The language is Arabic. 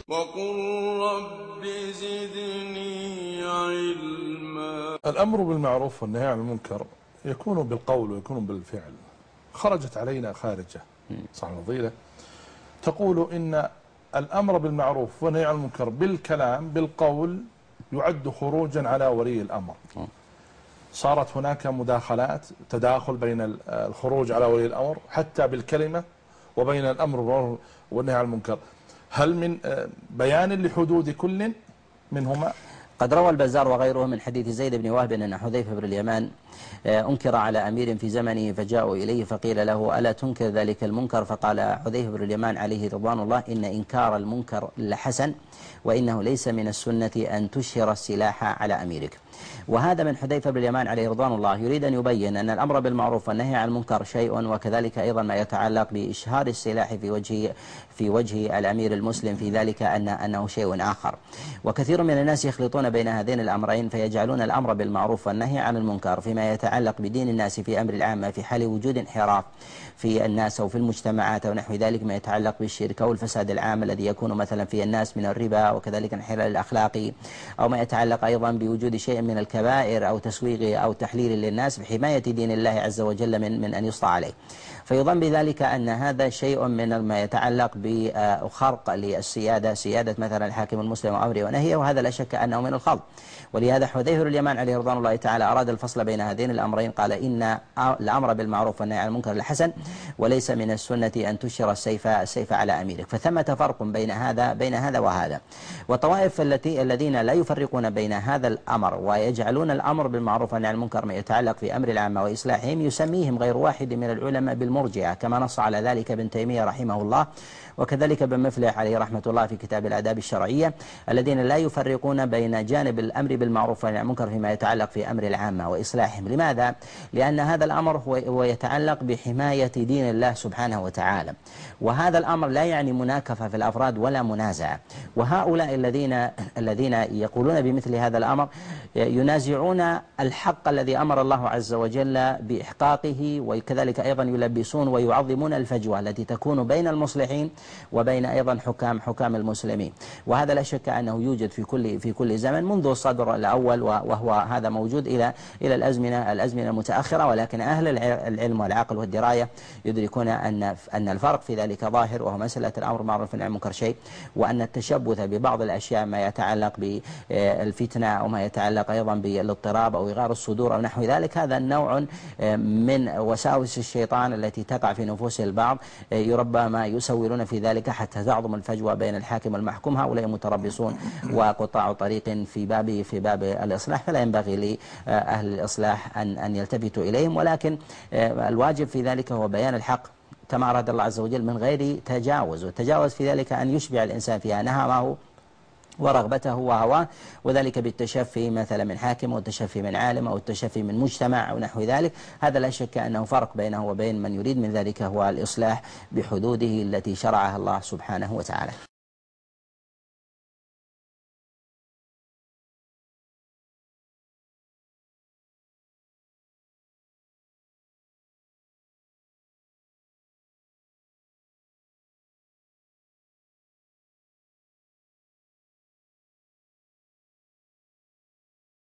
وقل رب زدني علما. الأمر بالمعروف والنهي عن المنكر يكون بالقول ويكون بالفعل. خرجت علينا خارجة صاحب الفضيلة تقول إن الأمر بالمعروف والنهي عن المنكر بالكلام بالقول يعد خروجا على ولي الأمر. صارت هناك مداخلات تداخل بين الخروج على ولي الأمر حتى بالكلمة وبين الأمر بالمعروف والنهي عن المنكر. هل من بيان لحدود كل منهما؟ قد روى البزار وغيره من حديث زيد بن وهب أن حذيفة بن اليمان أنكر على أمير في زمنه فجاءوا إليه فقيل له ألا تنكر ذلك المنكر؟ فقال حذيفة بن اليمان عليه رضوان الله إن إنكار المنكر لحسن وإنه ليس من السنة أن تشهر السلاح على أميرك. وهذا من حذيفة بن اليمان عليه رضوان الله يريد أن يبين أن الأمر بالمعروف والنهي عن المنكر شيء، وكذلك أيضا ما يتعلق بإشهار السلاح في وجه الأمير المسلم في ذلك أنه شيء آخر. وكثير من الناس يخلطون بين هذين الأمرين فيجعلون الأمر بالمعروف والنهي عن المنكر فيما يتعلق بدين الناس في أمر العامة في حال وجود انحراف في الناس أو في المجتمعات أو نحو ذلك ما يتعلق بالشرك أو الفساد العام الذي يكون مثلا في الناس من الربا وكذلك الانحلال الأخلاقي، أو ما يتعلق أيضا بوجود شيء من الكبائر أو تسويغ أو تحليل للناس بحماية دين الله عز وجل من أن يسطى عليه. فيظن بذلك أن هذا شيء من ما يتعلق بخرق للسيادة، سيادة مثلا الحاكم المسلم وأمره ونهيه، وهذا لا شك أنه من الخلط. ولهذا حذيفة بن اليمان عليه رضوان الله تعالى أراد الفصل بين هذين الأمرين، قال إن الأمر بالمعروف والنهي عن المنكر لحسن وليس من السنة أن تشهر السيف على أميرك. فثمة فرق بين هذا وهذا. والطوائف الذين لا يفرقون بين هذا الأمر ويجعلون الأمر بالمعروف والنهي عن المنكر ما يتعلق في أمر العامة وإصلاحهم يسميهم غير واحد من العلماء بالمرجئة، كما نص على ذلك ابن تيمية رحمه الله وكذلك ابن مفلح عليه رحمة الله في كتاب الآداب الشرعية، الذين لا يفرقون بين جانب الأمر بالمعروف والنهي عن المنكر فيما يتعلق في أمر العامة وإصلاحهم. لماذا؟ لأن هذا الأمر هو يتعلق بحماية دين الله سبحانه وتعالى، وهذا الأمر لا يعني مناكفة في الأفراد ولا منازعة. وهؤلاء الذين يقولون بمثل هذا الأمر ينازعون الحق الذي أمر الله عز وجل بإحقاقه، وكذلك أيضا يلبسون ويعظمون الفجوة التي تكون بين المصلحين وبين أيضا حكام المسلمين. وهذا لا شك أنه يوجد في كل زمن منذ الصدر الأول، وهو هذا موجود إلى الأزمنة المتأخرة. ولكن أهل العلم والعقل والدراية يدركون أن الفرق في ذلك ظاهر، وهو مسألة الأمر بالمعروف والنهي عن المنكر شيء، وأن التشبث ببعض الأشياء ما يتعلق بالفتنة أو ما يتعلق أيضا بالاضطراب أو إغار الصدور أو نحو ذلك هذا نوع من وساوس الشيطان التي تقع في نفوس البعض، ربما يسولون في ذلك حتى تعظم الفجوة بين الحاكم والمحكوم. هؤلاء متربصون وقطاع طريق في باب الإصلاح، فلا ينبغي لأهل الإصلاح أن يلتفتوا إليهم، ولكن الواجب في ذلك هو بيان الحق كما أراد الله عز وجل من غير تجاوز. والتجاوز في ذلك أن يشبع الإنسان فيها نهمه ورغبته وهواه، وذلك بالتشفي مثلا من حاكم أو التشفي من عالم أو التشفي من مجتمع أو نحو ذلك. هذا لا شك أنه فرق بينه وبين من يريد من ذلك هو الإصلاح بحدوده التي شرعها الله سبحانه وتعالى.